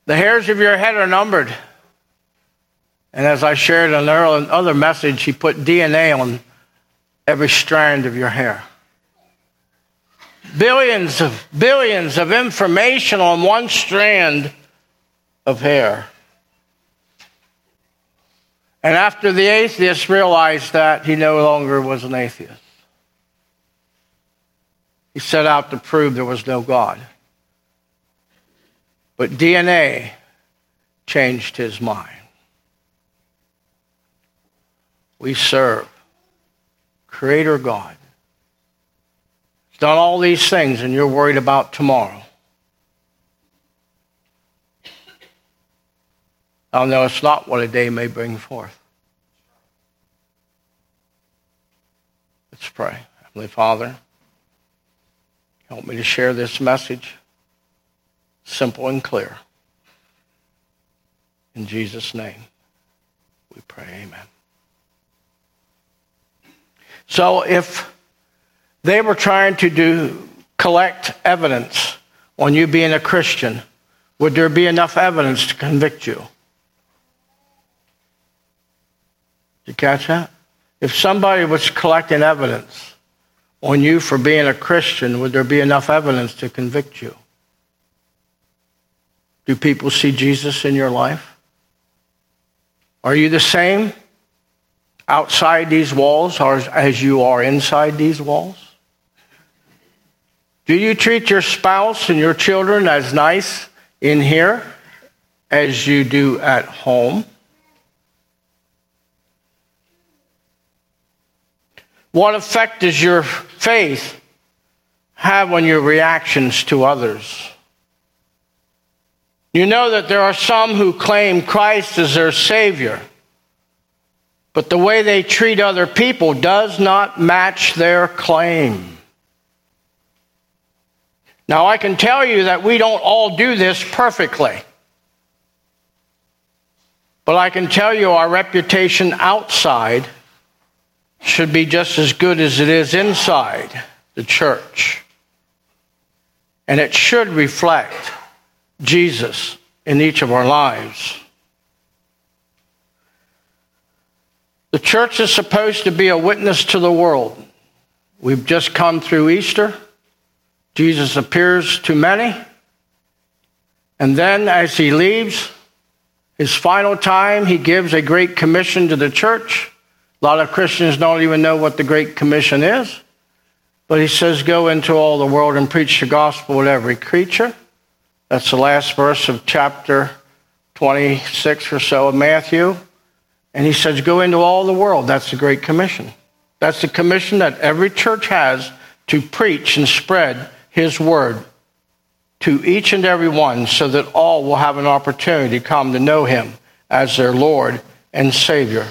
The hairs of your head are numbered. And as I shared in another message, he put DNA on every strand of your hair. Billions of information on one strand of hair. And after the atheist realized that, he no longer was an atheist. He set out to prove there was no God. But DNA changed his mind. We serve Creator God. He's done all these things, and you're worried about tomorrow. Oh, no, it's not what a day may bring forth. Let's pray. Heavenly Father, help me to share this message simple and clear. In Jesus' name, we pray, amen. So if they were trying to collect evidence on you being a Christian, would there be enough evidence to convict you? Did you catch that? If somebody was collecting evidence on you for being a Christian, would there be enough evidence to convict you? Do people see Jesus in your life? Are you the same outside these walls as you are inside these walls? Do you treat your spouse and your children as nice in here as you do at home? What effect does your faith have on your reactions to others? You know that there are some who claim Christ as their Savior, but the way they treat other people does not match their claim. Now, I can tell you that we don't all do this perfectly, but I can tell you our reputation outside should be just as good as it is inside the church. And it should reflect Jesus in each of our lives. The church is supposed to be a witness to the world. We've just come through Easter. Jesus appears to many. And then as he leaves, his final time, he gives a great commission to the church. A lot of Christians don't even know what the Great Commission is. But he says, go into all the world and preach the gospel with every creature. That's the last verse of chapter 26 or so of Matthew. And he says, go into all the world. That's the Great Commission. That's the commission that every church has to preach and spread his word to each and every one so that all will have an opportunity to come to know him as their Lord and Savior.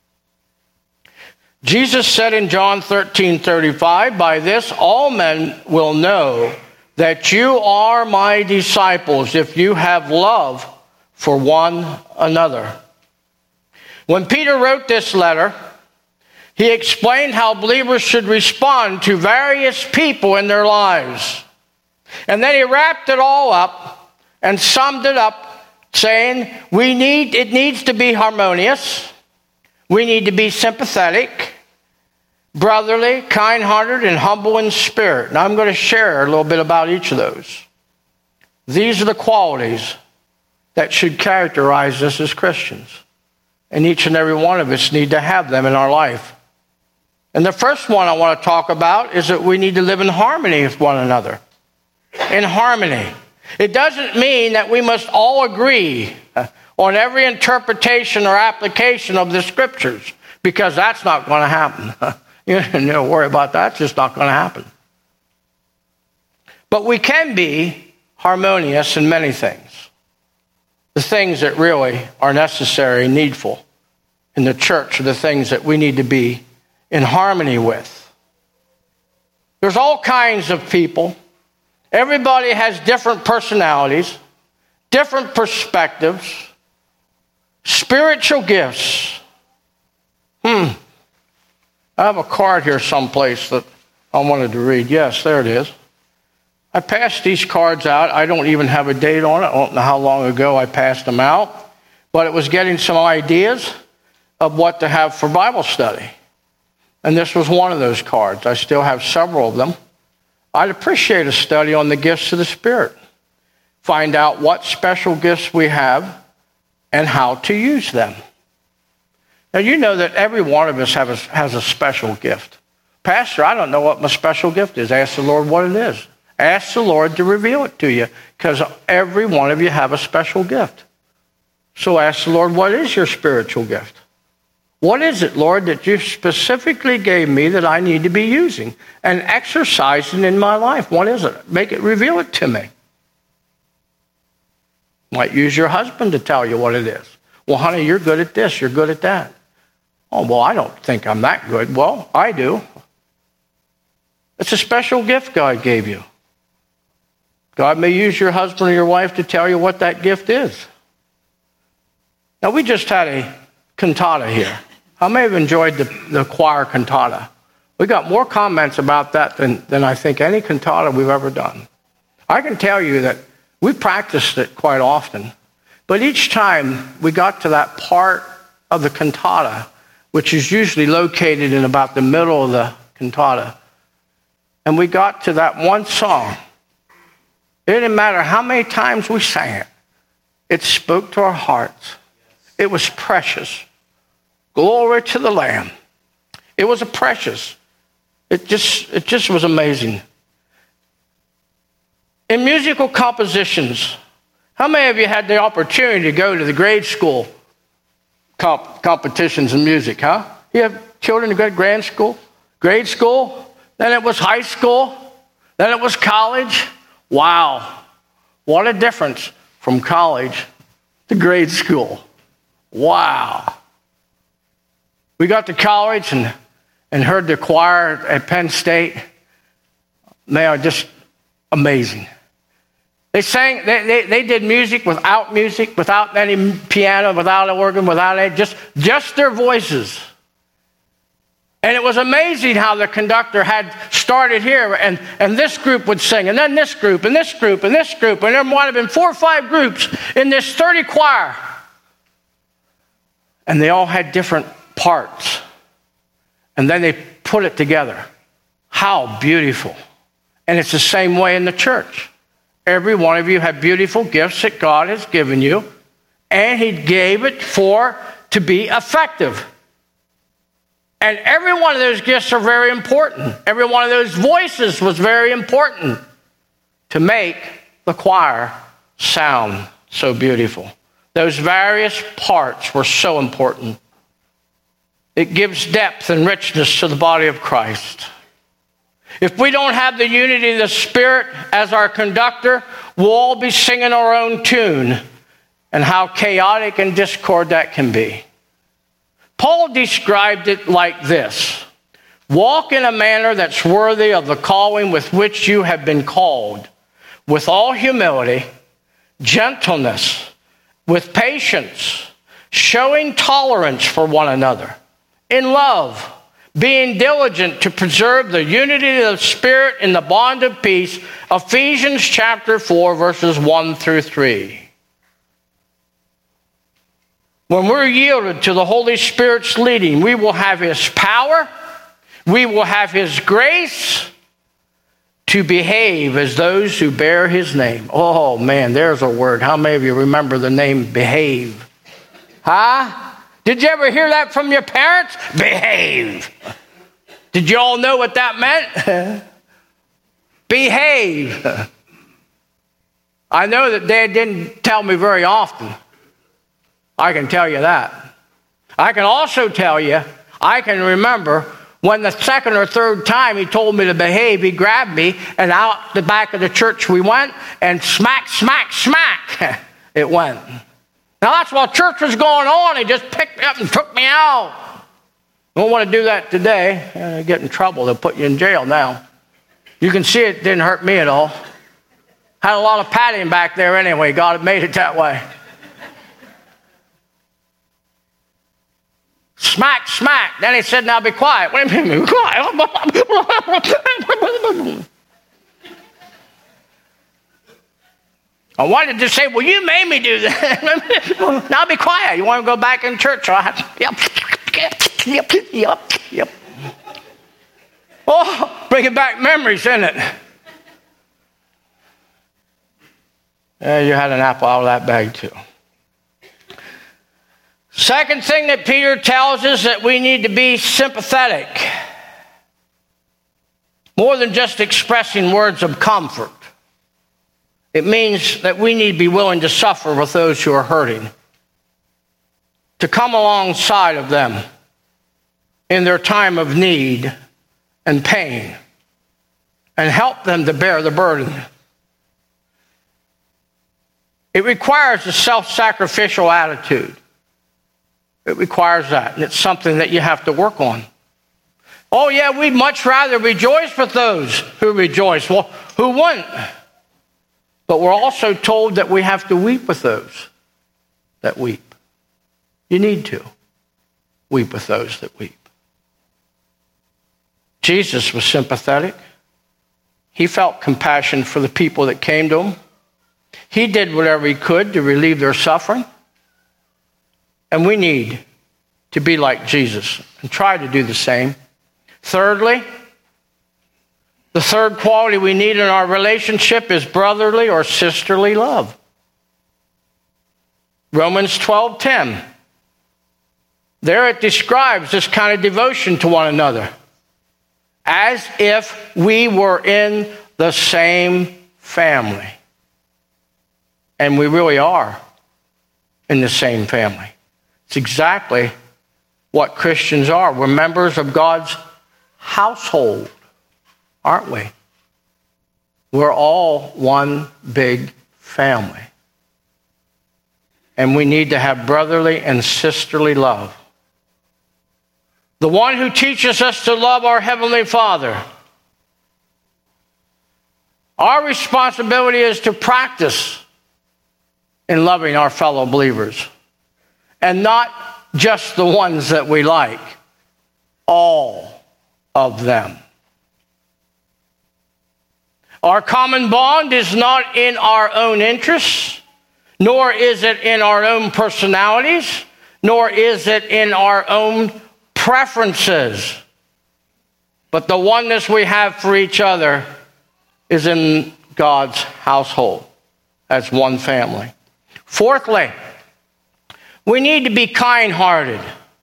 Jesus said in John 13:35, by this all men will know that you are my disciples if you have love for one another. When Peter wrote this letter, he explained how believers should respond to various people in their lives. And then he wrapped it all up and summed it up saying, it needs to be harmonious. We need to be sympathetic, brotherly, kind-hearted, and humble in spirit. And I'm going to share a little bit about each of those. These are the qualities that should characterize us as Christians. And each and every one of us need to have them in our life. And the first one I want to talk about is that we need to live in harmony with one another. In harmony. It doesn't mean that we must all agree on every interpretation or application of the scriptures, because that's not going to happen. You don't worry about that. It's just not going to happen. But we can be harmonious in many things. The things that really are necessary and needful in the church are the things that we need to be in harmony with. There's all kinds of people. Everybody has different personalities, different perspectives, spiritual gifts. I have a card here someplace that I wanted to read. Yes, there it is. I passed these cards out. I don't even have a date on it. I don't know how long ago I passed them out. But it was getting some ideas of what to have for Bible study. And this was one of those cards. I still have several of them. I'd appreciate a study on the gifts of the Spirit. Find out what special gifts we have and how to use them. Now, you know that every one of us has a special gift. Pastor, I don't know what my special gift is. Ask the Lord what it is. Ask the Lord to reveal it to you, because every one of you have a special gift. So ask the Lord, what is your spiritual gift? What is it, Lord, that you specifically gave me that I need to be using and exercising in my life? What is it? Reveal it to me. Might use your husband to tell you what it is. Well, honey, you're good at this, you're good at that. Oh, well, I don't think I'm that good. Well, I do. It's a special gift God gave you. God may use your husband or your wife to tell you what that gift is. Now, we just had a cantata here. How many have enjoyed the choir cantata? We got more comments about that than I think any cantata we've ever done. I can tell you that we practiced it quite often, but each time we got to that part of the cantata, which is usually located in about the middle of the cantata, and we got to that one song, it didn't matter how many times we sang it, it spoke to our hearts. It was precious. Glory to the Lamb. It was precious. It just was amazing. In musical compositions, how many of you had the opportunity to go to the grade school competitions in music, huh? You have children who go to grade school, then it was high school, then it was college. Wow. What a difference from college to grade school. Wow. We got to college and heard the choir at Penn State. They are just amazing. They sang, they did music, without any piano, without an organ, without any, just their voices. And it was amazing how the conductor had started here, and this group would sing, and then this group, and this group, and this group, and there might have been 4 or 5 groups in this 30 choir. And they all had different parts. And then they put it together. How beautiful. And it's the same way in the church. Every one of you have beautiful gifts that God has given you, and He gave it to be effective. And every one of those gifts are very important. Every one of those voices was very important to make the choir sound so beautiful. Those various parts were so important. It gives depth and richness to the body of Christ. If we don't have the unity of the Spirit as our conductor, we'll all be singing our own tune, and how chaotic and discord that can be. Paul described it like this: walk in a manner that's worthy of the calling with which you have been called, with all humility, gentleness, with patience, showing tolerance for one another, in love, being diligent to preserve the unity of the Spirit in the bond of peace. Ephesians chapter 4, verses 1 through 3. When we're yielded to the Holy Spirit's leading, we will have His power, we will have His grace to behave as those who bear His name. Oh man, there's a word. How many of you remember the name behave? Huh? Did you ever hear that from your parents? Behave. Did you all know what that meant? Behave. I know that Dad didn't tell me very often. I can tell you that. I can also tell you, I can remember when the second or third time he told me to behave, he grabbed me, and out the back of the church we went, and smack, smack, smack, it went. Now that's while church was going on. He just picked me up and took me out. Don't want to do that today. Get in trouble. They'll put you in jail now. You can see it didn't hurt me at all. Had a lot of padding back there anyway. God had made it that way. Smack, smack. Then he said, now be quiet. What do you mean, be quiet? I wanted to say, well, you made me do that. Now be quiet. You want to go back in church? So I have to, yep. Oh, bringing back memories, isn't it? Yeah, you had an apple out of that bag too. Second thing that Peter tells us that we need to be sympathetic. More than just expressing words of comfort. It means that we need to be willing to suffer with those who are hurting. To come alongside of them in their time of need and pain. And help them to bear the burden. It requires a self-sacrificial attitude. It requires that. And it's something that you have to work on. Oh yeah, we'd much rather rejoice with those who rejoice. Well, who wouldn't? But we're also told that we have to weep with those that weep. You need to weep with those that weep. Jesus was sympathetic. He felt compassion for the people that came to him. He did whatever he could to relieve their suffering. And we need to be like Jesus and try to do the same. Thirdly, the third quality we need in our relationship is brotherly or sisterly love. Romans 12:10. There it describes this kind of devotion to one another. As if we were in the same family. And we really are in the same family. It's exactly what Christians are. We're members of God's household, aren't we? We're all one big family. And we need to have brotherly and sisterly love. The one who teaches us to love our Heavenly Father. Our responsibility is to practice in loving our fellow believers. And not just the ones that we like. All of them. Our common bond is not in our own interests, nor is it in our own personalities, nor is it in our own preferences. But the oneness we have for each other is in God's household as one family. Fourthly, we need to be kind-hearted.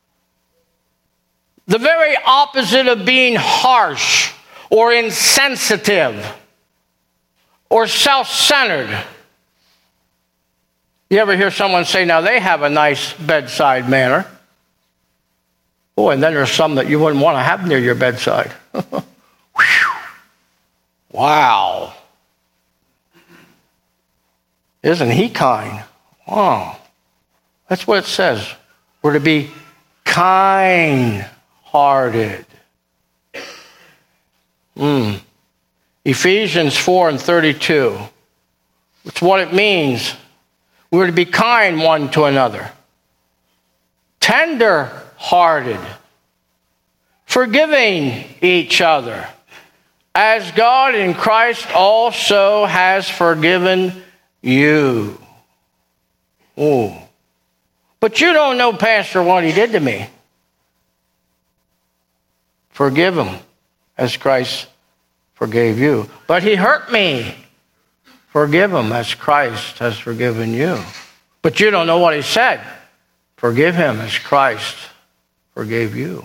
The very opposite of being harsh or insensitive or self-centered. You ever hear someone say, now they have a nice bedside manner? Oh, and then there's some that you wouldn't want to have near your bedside. Wow. Isn't he kind? Wow. That's what it says. We're to be kind-hearted. Ephesians 4:32. It's what it means. We're to be kind one to another. Tender-hearted. Forgiving each other. As God in Christ also has forgiven you. Oh. But you don't know, Pastor, what he did to me. Forgive him as Christ forgave you. But he hurt me. Forgive him as Christ has forgiven you. But you don't know what he said. Forgive him as Christ forgave you.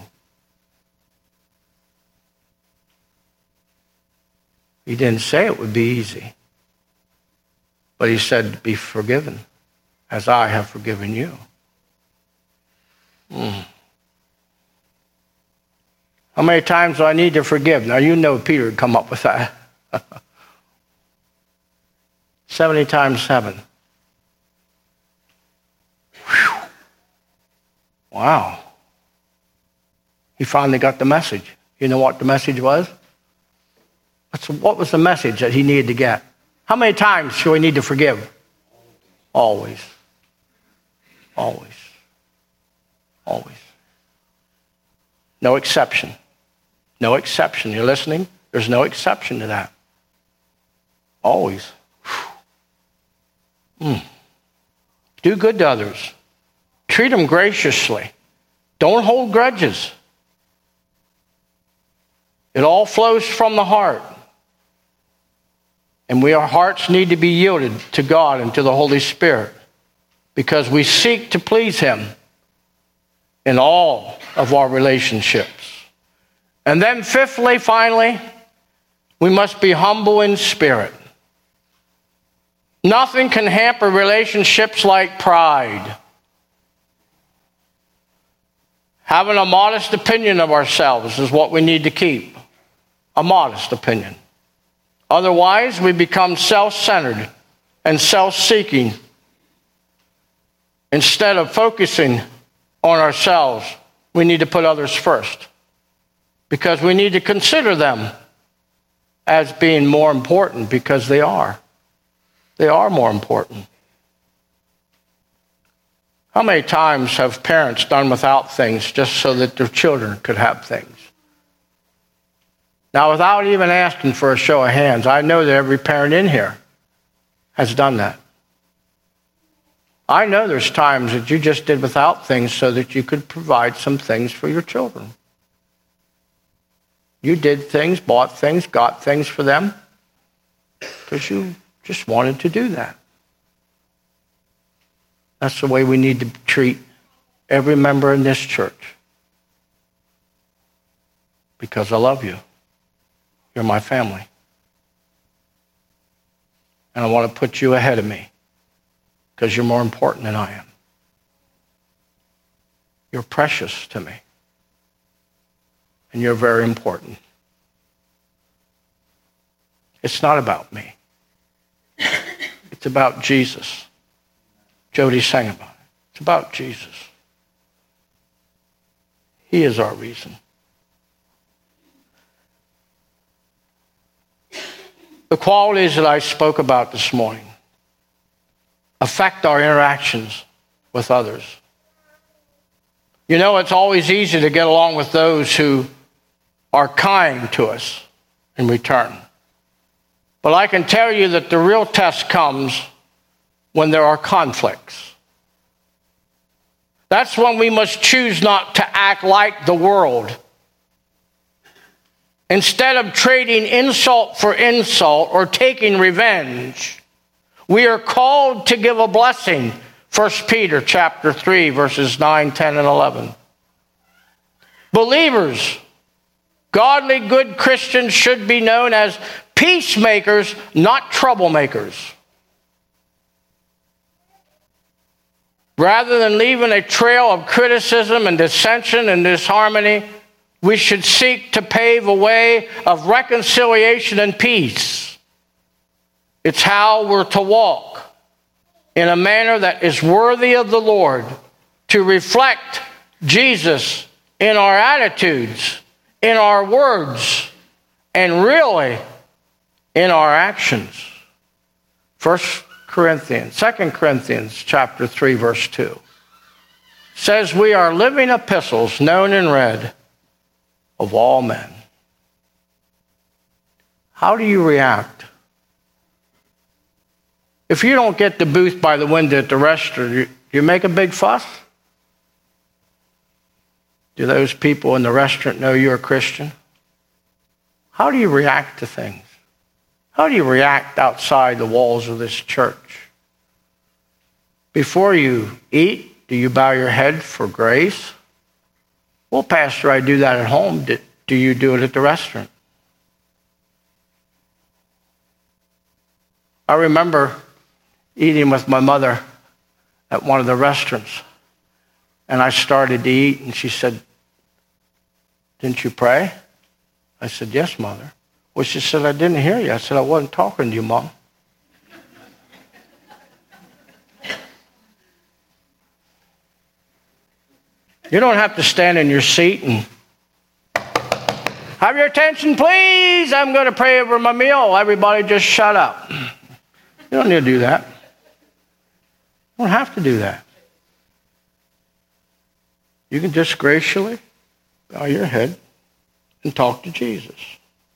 He didn't say it would be easy. But he said, be forgiven as I have forgiven you. How many times do I need to forgive? Now, you know Peter would come up with that. 70 times 7. Whew. Wow. He finally got the message. You know what the message was? What was the message that he needed to get? How many times should we need to forgive? Always. Always. Always. No exception. No exception. You're listening? There's no exception to that. Always. Do good to others. Treat them graciously. Don't hold grudges. It all flows from the heart. And our hearts need to be yielded to God and to the Holy Spirit because we seek to please Him in all of our relationships. And then fifthly, finally, we must be humble in spirit. Nothing can hamper relationships like pride. Having a modest opinion of ourselves is what we need to keep. A modest opinion. Otherwise, we become self-centered and self-seeking. Instead of focusing on ourselves, we need to put others first. Because we need to consider them as being more important because they are. They are more important. How many times have parents done without things just so that their children could have things? Now, without even asking for a show of hands, I know that every parent in here has done that. I know there's times that you just did without things so that you could provide some things for your children. You did things, bought things, got things for them because you just wanted to do that. That's the way we need to treat every member in this church. Because I love you. You're my family. And I want to put you ahead of me because you're more important than I am. You're precious to me. And you're very important. It's not about me. It's about Jesus. Jody sang about it. It's about Jesus. He is our reason. The qualities that I spoke about this morning affect our interactions with others. You know, it's always easy to get along with those who are kind to us in return. But I can tell you that the real test comes when there are conflicts. That's when we must choose not to act like the world. Instead of trading insult for insult or taking revenge, we are called to give a blessing. 1 Peter chapter 3, verses 9, 10, and 11. Believers, godly, good Christians should be known as peacemakers, not troublemakers. Rather than leaving a trail of criticism and dissension and disharmony, we should seek to pave a way of reconciliation and peace. It's how we're to walk in a manner that is worthy of the Lord, to reflect Jesus in our attitudes, in our words, and really in our actions. 2 Corinthians chapter 3, verse 2 says, we are living epistles known and read of all men. How do you react? If you don't get the booth by the window at the restaurant, you make a big fuss? Do those people in the restaurant know you're a Christian? How do you react to things? How do you react outside the walls of this church? Before you eat, do you bow your head for grace? Well, Pastor, I do that at home. Do you do it at the restaurant? I remember eating with my mother at one of the restaurants. And I started to eat, and she said, didn't you pray? I said, yes, Mother. Well, she said, I didn't hear you. I said, I wasn't talking to you, Mom. You don't have to stand in your seat and have your attention, please. I'm going to pray over my meal. Everybody just shut up. You don't need to do that. You don't have to do that. You can just graciously bow your head and talk to Jesus.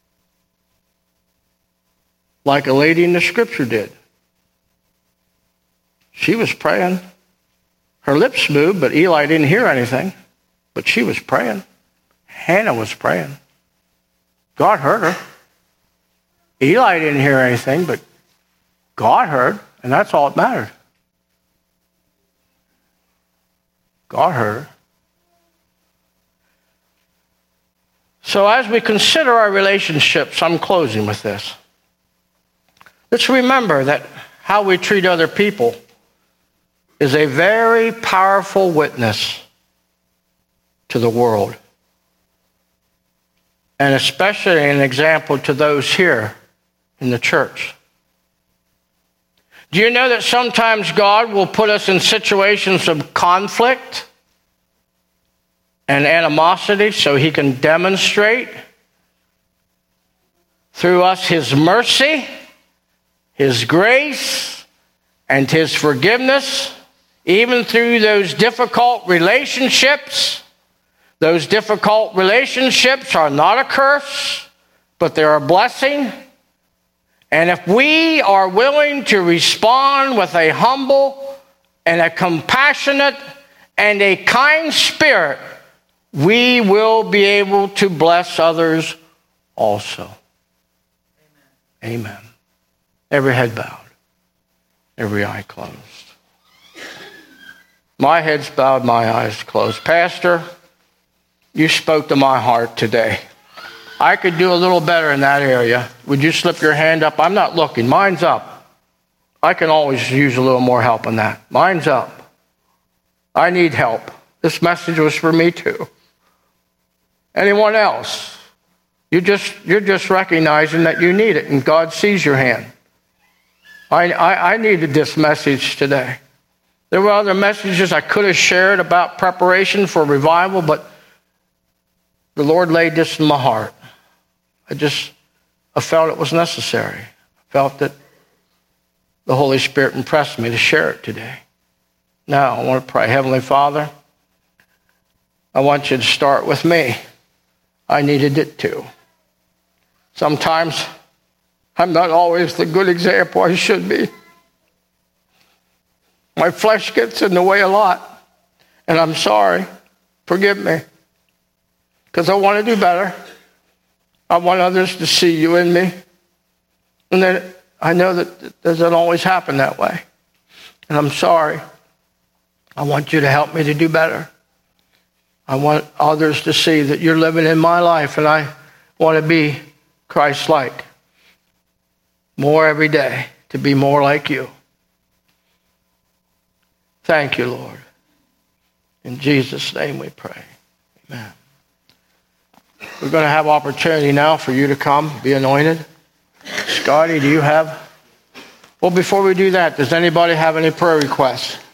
Like a lady in the scripture did. She was praying. Her lips moved, but Eli didn't hear anything. But she was praying. Hannah was praying. God heard her. Eli didn't hear anything, but God heard, and that's all that mattered. God heard her. So as we consider our relationships, I'm closing with this. Let's remember that how we treat other people is a very powerful witness to the world, and especially an example to those here in the church. Do you know that sometimes God will put us in situations of conflict and animosity so he can demonstrate through us his mercy, his grace, and his forgiveness, even through those difficult relationships? Those difficult relationships are not a curse, but they're a blessing. And if we are willing to respond with a humble and a compassionate and a kind spirit, we will be able to bless others also. Amen. Amen. Every head bowed, every eye closed. My head's bowed, my eyes closed. Pastor, you spoke to my heart today. I could do a little better in that area. Would you slip your hand up? I'm not looking. Mine's up. I can always use a little more help on that. Mine's up. I need help. This message was for me too. Anyone else? You're just recognizing that you need it, and God sees your hand. I needed this message today. There were other messages I could have shared about preparation for revival, but the Lord laid this in my heart. I felt it was necessary. I felt that the Holy Spirit impressed me to share it today. Now, I want to pray. Heavenly Father, I want you to start with me. I needed it too. Sometimes I'm not always the good example I should be. My flesh gets in the way a lot, and I'm sorry. Forgive me, because I want to do better. I want others to see you in me. And then I know that it doesn't always happen that way. And I'm sorry. I want you to help me to do better. I want others to see that you're living in my life, and I want to be Christ-like more every day, to be more like you. Thank you, Lord. In Jesus' name we pray. Amen. We're going to have opportunity now for you to come, be anointed. Scotty, do you have? Well, before we do that, does anybody have any prayer requests?